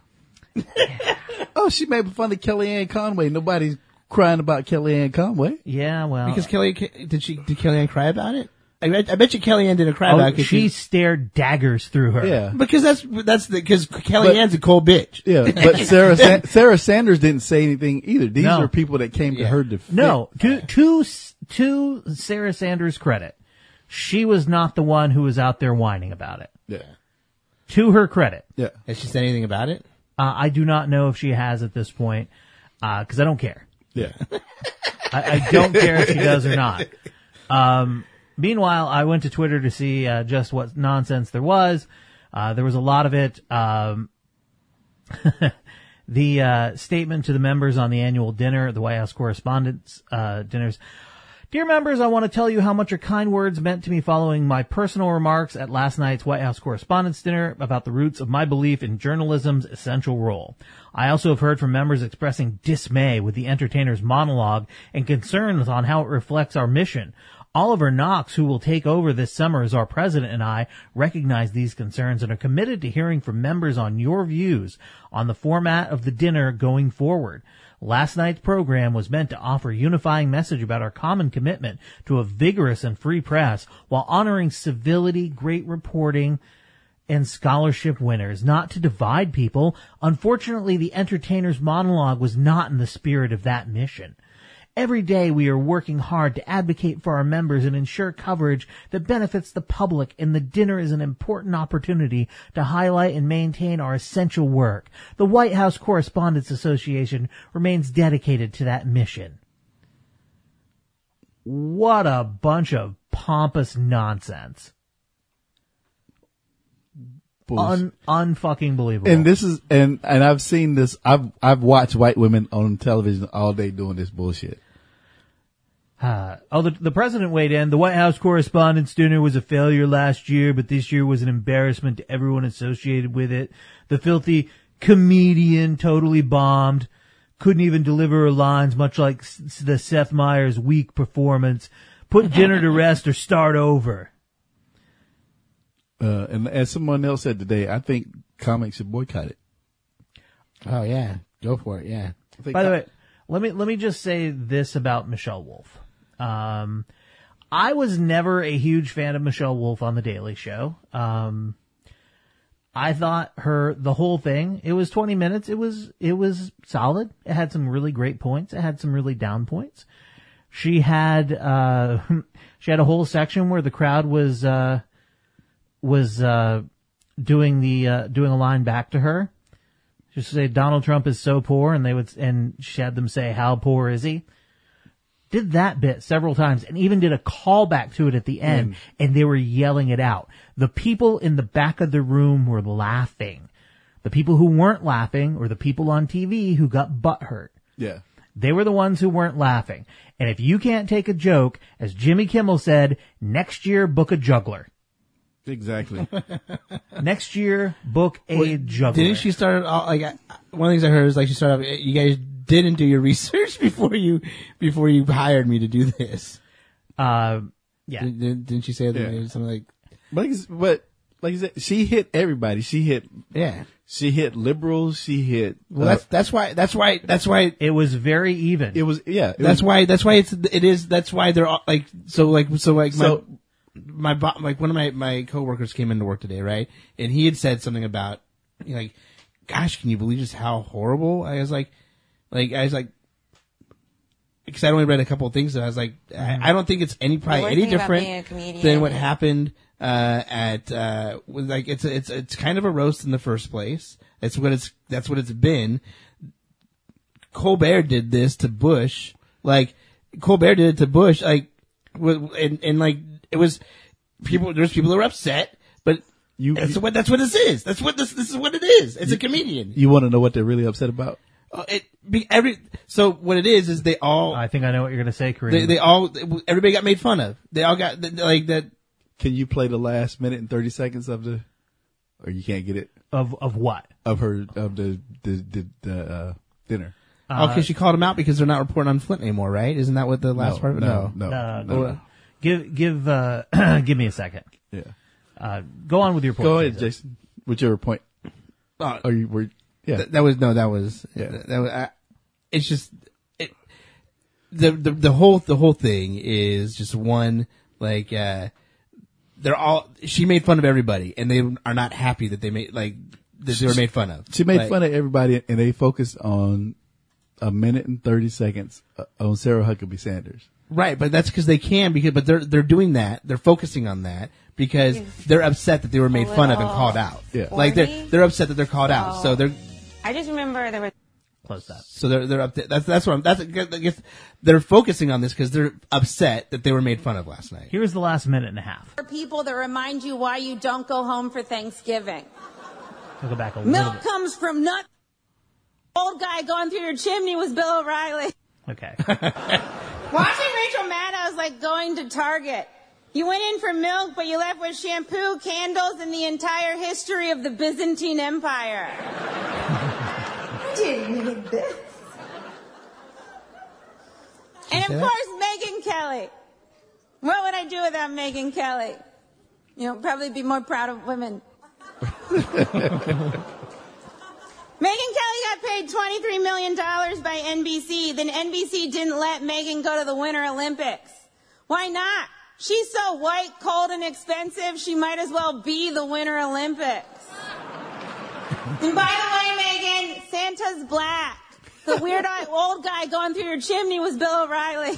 Oh, she made fun of Kellyanne Conway. Nobody's crying about Kellyanne Conway. Yeah, well. Because did Kellyanne cry about it? I bet you Kellyanne didn't cry about it. She stared daggers through her. Yeah. Because because Kellyanne's a cold bitch. Yeah, but Sarah Sanders didn't say anything either. These are people that came to her defense. No, to Sarah Sanders' credit, she was not the one who was out there whining about it. Yeah. To her credit. Yeah. Has she said anything about it? I do not know if she has at this point, because I don't care. Yeah. I don't care if she does or not. Meanwhile, I went to Twitter to see just what nonsense there was. There was a lot of it. The statement to the members on the annual dinner, the White House Correspondents' dinners. Dear members, I want to tell you how much your kind words meant to me following my personal remarks at last night's White House Correspondents' Dinner about the roots of my belief in journalism's essential role. I also have heard from members expressing dismay with the entertainer's monologue and concerns on how it reflects our mission. Oliver Knox, who will take over this summer as our president, and I recognize these concerns and are committed to hearing from members on your views on the format of the dinner going forward. Last night's program was meant to offer a unifying message about our common commitment to a vigorous and free press while honoring civility, great reporting, and scholarship winners, not to divide people. Unfortunately, the entertainer's monologue was not in the spirit of that mission. Every day we are working hard to advocate for our members and ensure coverage that benefits the public, and the dinner is an important opportunity to highlight and maintain our essential work. The White House Correspondents Association remains dedicated to that mission. What a bunch of pompous nonsense. Unfucking believable. And this is, and I've seen this, I've watched white women on television all day doing this bullshit. The president weighed in. The White House Correspondents' Dinner was a failure last year, but this year was an embarrassment to everyone associated with it. The filthy comedian totally bombed. Couldn't even deliver her lines, much like the Seth Meyers' weak performance. Put dinner to rest or start over. And as someone else said today, I think comics should boycott it. Oh yeah, go for it. Yeah. By the way, let me just say this about Michelle Wolf. I was never a huge fan of Michelle Wolf on The Daily Show. I thought the whole thing, it was 20 minutes. It was solid. It had some really great points. It had some really down points. She had a whole section where the crowd was doing a line back to her. Just say Donald Trump is so poor, and she had them say, how poor is he? Did that bit several times and even did a callback to it at the end, and they were yelling it out. The people in the back of the room were laughing. The people who weren't laughing, or the people on TV who got butthurt. Yeah. They were the ones who weren't laughing. And if you can't take a joke, as Jimmy Kimmel said, next year book a juggler. Exactly. Next year, book a juggler. Didn't she start one of the things I heard is she started off, you guys didn't do your research before you hired me to do this. Yeah. Didn't she say that? Yeah. Something but like you said, she hit everybody. She hit liberals. She hit. Well, that's why it was very even. It was, yeah. That's why they're all one of my coworkers came into work today, right? And he had said something about, gosh, can you believe just how horrible? I was like, because I'd only read a couple of things, and I was like, I don't think it's any different than what happened, it's kind of a roast in the first place. That's what it's been. Colbert did this to Bush. Colbert did it to Bush, it was people. There's people that were upset, but that's what this is. This is what it is. It's a comedian. You want to know what they're really upset about? So what it is they all. I think I know what you're going to say, Kareem. Everybody got made fun of. They all got that. Can you play the last minute and 30 seconds of or you can't get it? Of what? Of the dinner. Because she called them out because they're not reporting on Flint anymore, right? Isn't that what the last part? No. Give me a second. Yeah. Go on with your point. Go ahead, Jason. Whichever point. Yeah. It's just the whole thing is just one she made fun of everybody, and they are not happy that they made that they were made fun of. She made fun of everybody, and they focused on a minute and 30 seconds on Sarah Huckabee Sanders. Right, but that's because they can, but they're doing that. They're focusing on that because they're upset that they were made fun of and called out. Yeah, they're upset that they're called out. So they're. I just remember there was. Close that. So they're up. That's what they're focusing on this because they're upset that they were made fun of last night. Here's the last minute and a half. People that remind you why you don't go home for Thanksgiving. I'll go back a little Milk bit. comes from nuts. Old guy going through your chimney was Bill O'Reilly. Okay. Watching Rachel Maddow is like going to Target. You went in for milk, but you left with shampoo, candles, and the entire history of the Byzantine Empire. I didn't need this. And of course, Megyn Kelly. What would I do without Megyn Kelly? You know, probably be more proud of women. Megyn Kelly got paid $23 million by NBC. Then NBC didn't let Megyn go to the Winter Olympics. Why not? She's so white, cold, and expensive, she might as well be the Winter Olympics. And by the way, Megyn, Santa's black. The weird old guy going through your chimney was Bill O'Reilly.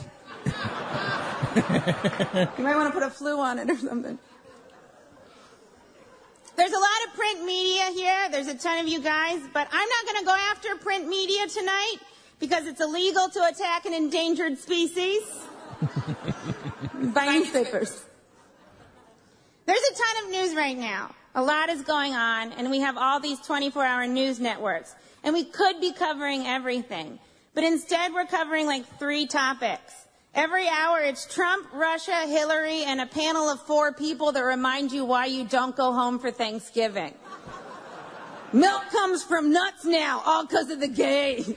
You might want to put a flu on it or something. There's a lot of print media here. There's a ton of you guys. But I'm not going to go after print media tonight because it's illegal to attack an endangered species. By newspapers. There's a ton of news right now. A lot is going on, and we have all these 24-hour news networks. And we could be covering everything. But instead, we're covering like 3 topics. Every hour, it's Trump, Russia, Hillary, and a panel of 4 people that remind you why you don't go home for Thanksgiving. Milk comes from nuts now, all because of the gays.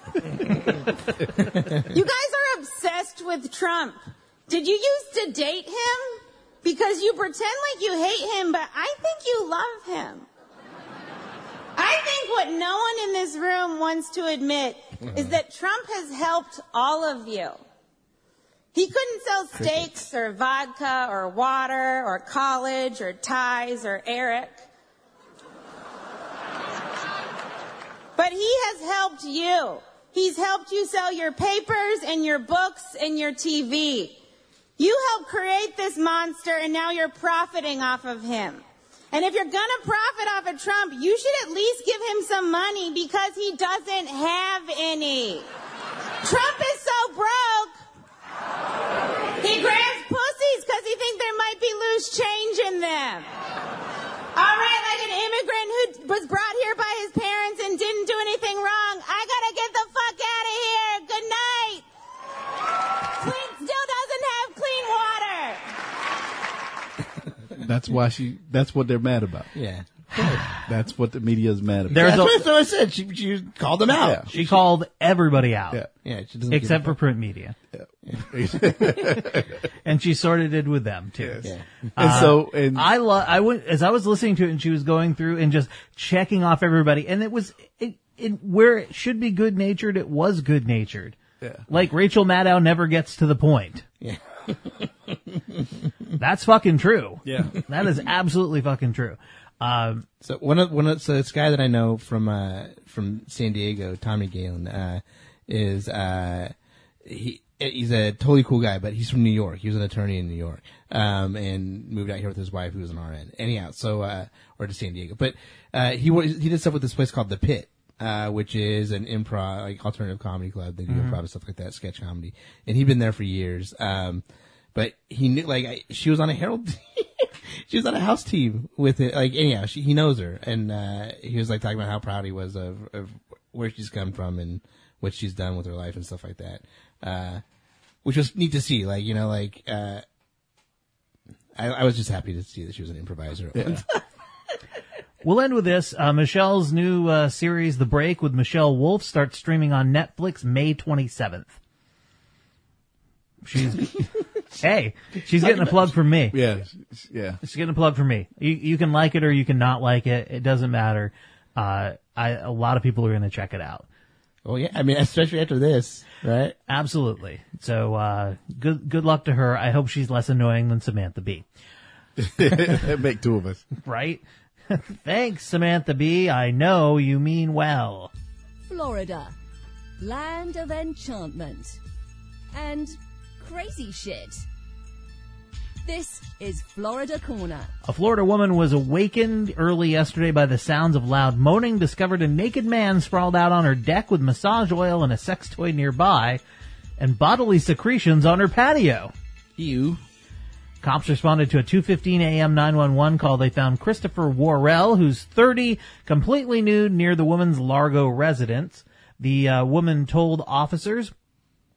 You guys are obsessed with Trump. Did you used to date him? Because you pretend like you hate him, but I think you love him. I think what no one in this room wants to admit is that Trump has helped all of you. He couldn't sell steaks or vodka or water or college or ties or Eric. But he has helped you. He's helped you sell your papers and your books and your TV. You helped create this monster, and now you're profiting off of him. And if you're going to profit off of Trump, you should at least give him some money because he doesn't have any. Trump is so broke. He grabs pussies because he thinks there might be loose change in them. All right, like an immigrant who was brought here by his parents and didn't do anything wrong. I gotta get the fuck out of here. Good night. Still doesn't have clean water. That's what they're mad about. Yeah. That's what the media is mad about. That's what I said. She called them out. Yeah. She called everybody out. Yeah, she doesn't except for print media. Yeah. And she sort of did with them too. Yes. Yeah. And I went as I was listening to it, and she was going through and just checking off everybody, and it was where it should be good natured. It was good natured. Yeah. Like Rachel Maddow never gets to the point. Yeah. That's fucking true. Yeah. That is absolutely fucking true. So so this guy that I know from San Diego, Tommy Galen, he's a totally cool guy, but he's from New York. He was an attorney in New York, and moved out here with his wife, who was an RN. Anyhow, or to San Diego, but he did stuff with this place called The Pit, which is an improv, like alternative comedy club. They do improv and stuff like that, sketch comedy, and he'd been there for years. But he knew, like, she was on a Herald, she was on a house team with it. Like, anyhow, he knows her, and he was like talking about how proud he was of where she's come from and what she's done with her life and stuff like that. Which was neat to see. Like, you know, like, I was just happy to see that she was an improviser. Yeah. We'll end with this. Michelle's new series, The Break with Michelle Wolf, starts streaming on Netflix May 27th. She's getting a plug from me. Yeah. She's getting a plug from me. You can like it or you can not like it. It doesn't matter. A lot of people are going to check it out. Oh yeah, I mean, especially after this, right? Absolutely. So, good luck to her. I hope she's less annoying than Samantha Bee. Make 2 of us. Right? Thanks, Samantha Bee. I know you mean well. Florida, land of enchantment and crazy shit. This is Florida Corner. A Florida woman was awakened early yesterday by the sounds of loud moaning, discovered a naked man sprawled out on her deck with massage oil and a sex toy nearby, and bodily secretions on her patio. Ew. Cops responded to a 2:15 a.m. 911 call. They found Christopher Worrell, who's 30, completely nude near the woman's Largo residence. The woman told officers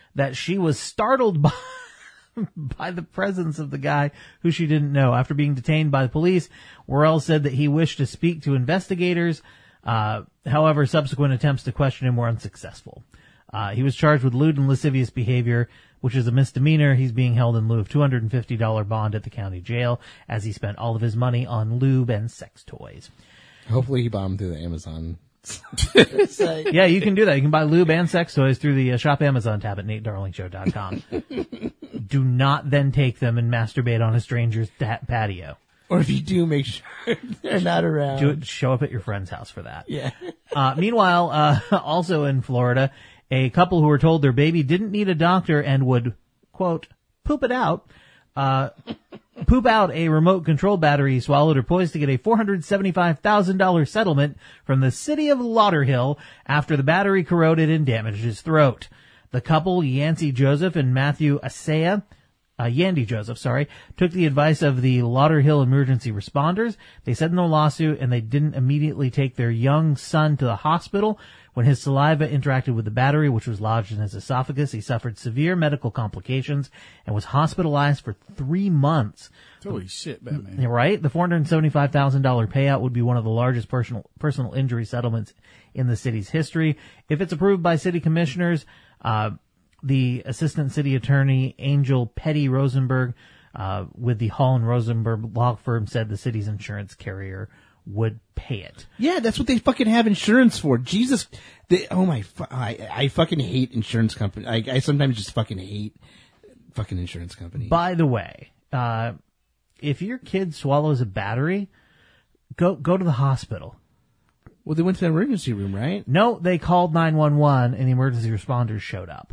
that she was startled by the presence of the guy who she didn't know. After being detained by the police, Worrell said that he wished to speak to investigators. However, subsequent attempts to question him were unsuccessful. He was charged with lewd and lascivious behavior, which is a misdemeanor. He's being held in lieu of $250 bond at the county jail as he spent all of his money on lube and sex toys. Hopefully he bought them through the Amazon site. Yeah, you can do that. You can buy lube and sex toys through the Shop Amazon tab at NateDarlingShow.com. Do not then take them and masturbate on a stranger's patio. Or if you do, make sure they're not around. Do it. Show up at your friend's house for that. Yeah. Meanwhile, also in Florida, a couple who were told their baby didn't need a doctor and would, quote, poop it out, poop out a remote control battery he swallowed are poised to get a $475,000 settlement from the city of Lauderhill after the battery corroded and damaged his throat. The couple, Yandy Joseph and Matthew Asaya, took the advice of the Lauderhill emergency responders. They said no lawsuit, and they didn't immediately take their young son to the hospital. When his saliva interacted with the battery, which was lodged in his esophagus, he suffered severe medical complications and was hospitalized for 3 months. Holy shit, Batman. Right? The $475,000 payout would be one of the largest personal injury settlements in the city's history. If it's approved by city commissioners, the assistant city attorney, Angel Petty Rosenberg, with the Hall and Rosenberg law firm, said the city's insurance carrier would pay it. Yeah, that's what they fucking have insurance for. Jesus. I fucking hate insurance companies. I sometimes just fucking hate fucking insurance companies. By the way, if your kid swallows a battery, go to the hospital. Well, they went to the emergency room, right? No, they called 911 and the emergency responders showed up.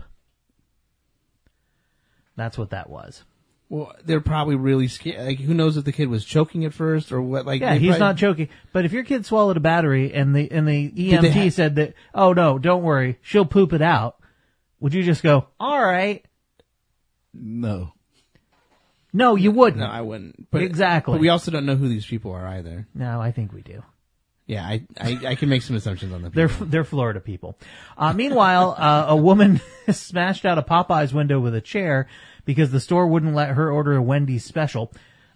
That's what that was. Well, they're probably really scared. Like, who knows if the kid was choking at first or what? Like, yeah, he's not choking. But if your kid swallowed a battery and the EMT said that, oh no, don't worry, she'll poop it out, would you just go, all right? No. No, you wouldn't. No, I wouldn't. But, exactly. But we also don't know who these people are either. No, I think we do. Yeah, I can make some assumptions on the people. They're Florida people. Meanwhile, a woman smashed out a Popeyes window with a chair because the store wouldn't let her order a Wendy's special.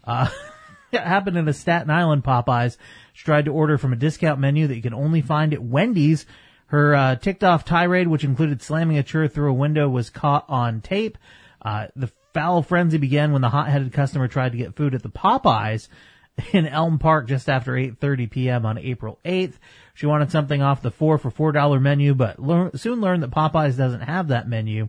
It happened in a Staten Island Popeyes. She tried to order from a discount menu that you can only find at Wendy's. Her ticked off tirade, which included slamming a chair through a window, was caught on tape. The foul frenzy began when the hot-headed customer tried to get food at the Popeyes in Elm Park just after 8:30 p.m. on April 8th. She wanted something off the 4 for $4 menu, but soon learned that Popeyes doesn't have that menu.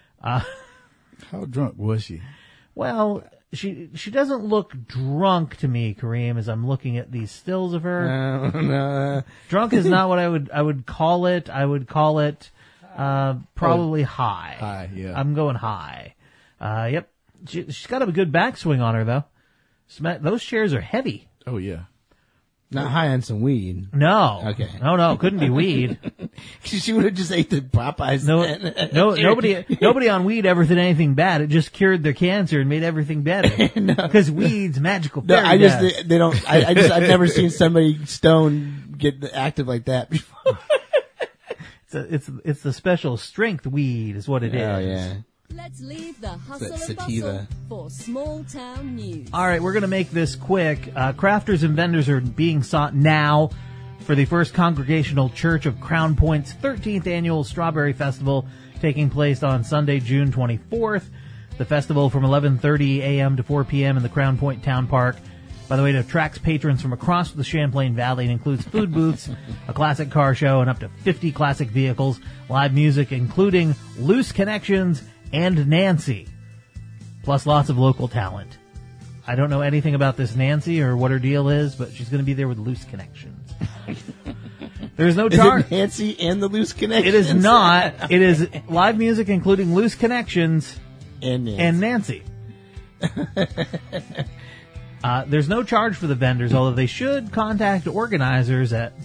How drunk was she? Well, she doesn't look drunk to me, Kareem, as I'm looking at these stills of her. No. Drunk is not what I would call it. I would call it probably high. High, yeah. I'm going high. Yep. She's got a good backswing on her, though. Those chairs are heavy. Oh, yeah. Not high on some weed. No. Okay. No, couldn't be weed. She would have just ate the Popeyes. Nobody on weed ever did anything bad. It just cured their cancer and made everything better. Because weed's magical. No, I've never seen somebody stoned get active like that before. It's the special strength weed is what it is. Oh, yeah. Let's leave the hustle and bustle for small town news. All right, we're going to make this quick. Crafters and vendors are being sought now for the First Congregational Church of Crown Point's 13th annual Strawberry Festival, taking place on Sunday, June 24th. The festival from 11:30 a.m. to 4 p.m. in the Crown Point Town Park. By the way, it attracts patrons from across the Champlain Valley and includes food booths, a classic car show, and up to 50 classic vehicles, live music including Loose Connections and Nancy, plus lots of local talent. I don't know anything about this Nancy or what her deal is, but she's going to be there with Loose Connections. There's no charge. Is it Nancy and the Loose Connections? It is not. It is live music including Loose Connections and Nancy. There's no charge for the vendors, although they should contact organizers at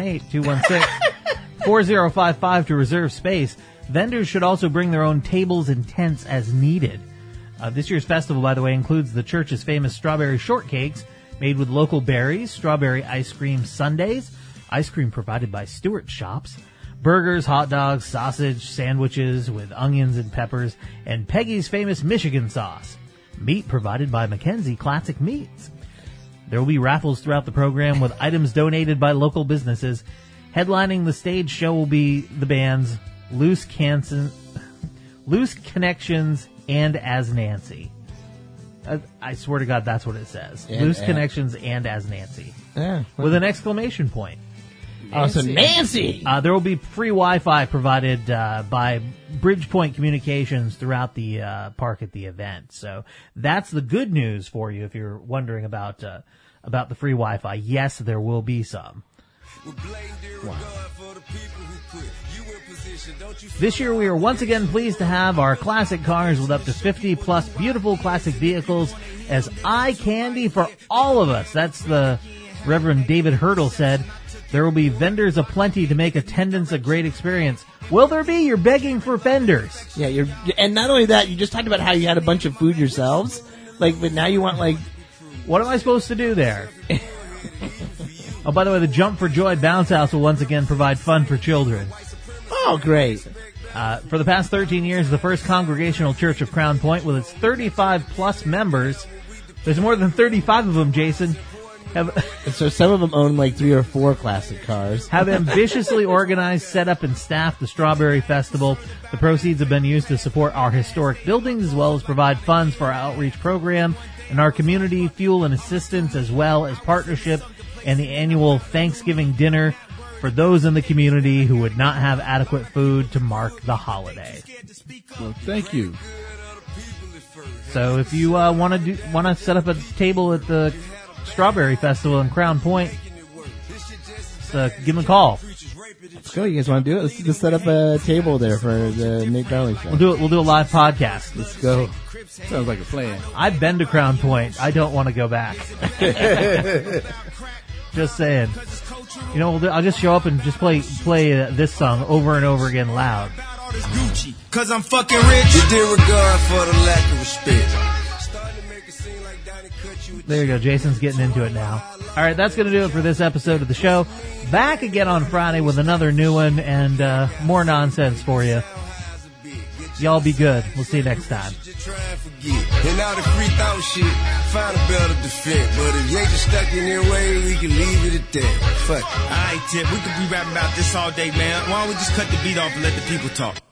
518-216-4055 to reserve space. Vendors should also bring their own tables and tents as needed. This year's festival, by the way, includes the church's famous strawberry shortcakes made with local berries, strawberry ice cream sundaes, ice cream provided by Stewart's Shops, burgers, hot dogs, sausage, sandwiches with onions and peppers, and Peggy's famous Michigan sauce. Meat provided by Mackenzie Classic Meats. There will be raffles throughout the program with items donated by local businesses. Headlining the stage show will be the bands Loose Connections and As Nancy. I swear to God, that's what it says. Loose Connections and As Nancy. Yeah. With an exclamation point. So Nancy! There will be free Wi-Fi provided by Bridgepoint Communications throughout the park at the event. So that's the good news for you if you're wondering about the free Wi-Fi. Yes, there will be some. Wow. This year we are once again pleased to have our classic cars with up to 50 plus beautiful classic vehicles as eye candy for all of us. That's the Reverend David Hurdle said. There will be vendors aplenty to make attendance a great experience. Will there be? You're begging for vendors. Yeah, and not only that, you just talked about how you had a bunch of food yourselves. But now you want what am I supposed to do there? Oh, by the way, the Jump for Joy Bounce House will once again provide fun for children. Oh, great. For the past 13 years, the First Congregational Church of Crown Point, with its 35-plus members, there's more than 35 of them, Jason, so some of them own 3 or 4 classic cars. Have ambitiously organized, set up, and staffed the Strawberry Festival. The proceeds have been used to support our historic buildings as well as provide funds for our outreach program and our community fuel and assistance, as well as partnership and the annual Thanksgiving dinner for those in the community who would not have adequate food to mark the holiday. Well, thank you. So if you want to set up a table at the Strawberry Festival in Crown Point, just give them a call. Let's go. You guys want to do it? Let's just set up a table there for the Nate Darley show. We'll do a live podcast. Let's go. Sounds like a plan. I've been to Crown Point. I don't want to go back. Just saying. I'll just show up and just play this song over and over again loud. Cause I'm fucking rich. You did regard for the lack of respect. There you go. Jason's getting into it now. All right, that's going to do it for this episode of the show. Back again on Friday with another new one and more nonsense for you. Y'all be good. We'll see you next time. And all the free thought shit, find a better defense. But if you ain't just stuck in your way, we can leave it at that. Fuck it. Alright, Tip, we could be rapping about this all day, man. Why don't we just cut the beat off and let the people talk?